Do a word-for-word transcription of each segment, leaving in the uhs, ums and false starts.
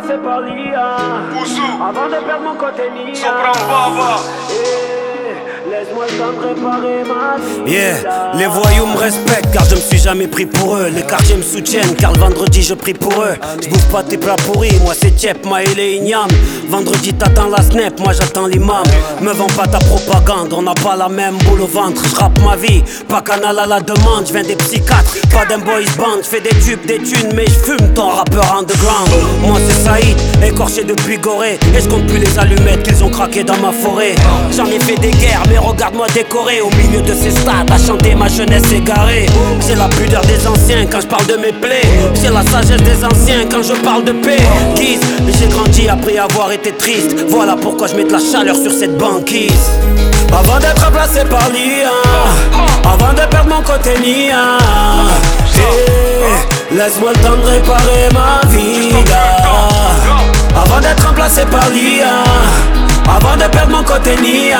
remplacé par l'I A. Ouzou, Avant de perdre mon côté Nia. Sopran Baba. Eh, laisse-moi le temps de réparer ma vie. Yeah, les voyous me respectent car je me suis jamais pris pour eux. Les quartiers me soutiennent car le vendredi je prie pour eux. Je bouffe pas tes plats pourris, moi c'est Tchep, Maël et Ignam. Vendredi t'attends la snap, moi j'attends l'imam. Me vends pas ta propagande, on n'a pas la même boule au ventre. Je rappe ma vie, pas canal à la demande. Je viens des psychiatres, pas d'un boys band. Je fais des tubes, des thunes, mais je fume ton rappeur underground. Moi c'est Saïd, écorché depuis Gorée. Et je compte plus les allumettes qu'ils ont craqué dans ma forêt. J'en ai fait des guerres, mais regarde-moi décoré au milieu de ces stades à chanter ma jeunesse égarée. J'ai la pudeur des anciens quand je parle de mes plaies. J'ai la sagesse des anciens quand je parle de paix. Guise, j'ai grandi après avoir été triste. Voilà pourquoi je mets de la chaleur sur cette banquise. Avant d'être remplacé par l'I A, avant de perdre mon côté Nia. Hey, laisse-moi le temps de réparer ma vie. Avant d'être remplacé par l'I A, avant de perdre mon côté Nia.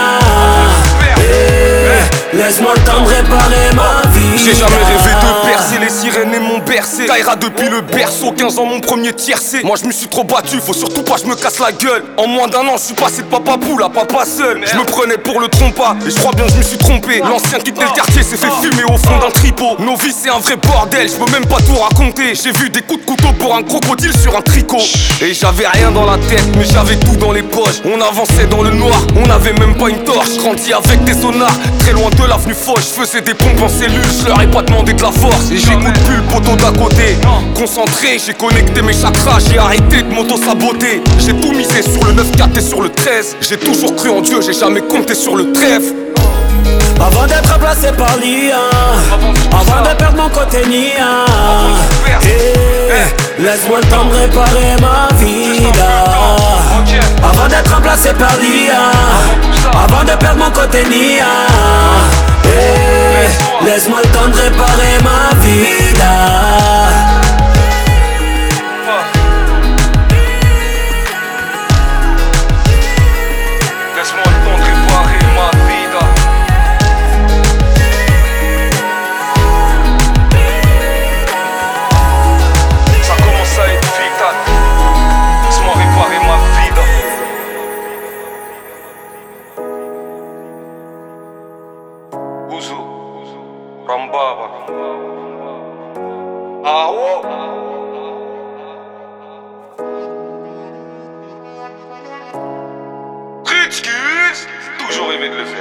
Hey, laisse-moi le temps de réparer ma vie. J'ai jamais rêvé de percer, les sirènes et mon bercé. Kaira depuis le berceau, quinze ans mon premier tiercé. Moi je me suis trop battu, faut surtout pas je me casse la gueule. En moins d'un an je suis passé de papa poule à papa seul. Je me prenais pour le trompa, et je crois bien je me suis trompé. L'ancien qui tenait le quartier s'est fait fumer au fond d'un tripot. Nos vies c'est un vrai bordel, je peux même pas tout raconter. J'ai vu des coups de couteau pour un crocodile sur un tricot. Et j'avais rien dans la tête, mais j'avais tout dans les poches. On avançait dans le noir, on avait même pas une torche. Grandi avec des sonars, très loin de l'avenue Foch. Je faisais des pompes en cellule, je leur ai pas demandé de la force. Et j'écoute plus le poteau d'à côté. Concentré, j'ai connecté mes chakras, j'ai arrêté de m'auto-saboter. J'ai tout misé sur le neuf quatre et sur le treize. J'ai toujours cru en Dieu, j'ai jamais compté sur le trèfle. Avant d'être remplacé par l'I A, avant de perdre mon côté Nia. Hey, laisse-moi le temps de réparer ma vie. Avant d'être remplacé par l'I A, avant de perdre mon côté Nia. Hey, laisse-moi le temps de réparer ma vie. Laisse-moi le temps de réparer ma vida. Ça commence à être vital. Laisse-moi réparer ma vida. Ouzou, Rambaba. Ah oh. Rich Kids, toujours aimé de le faire.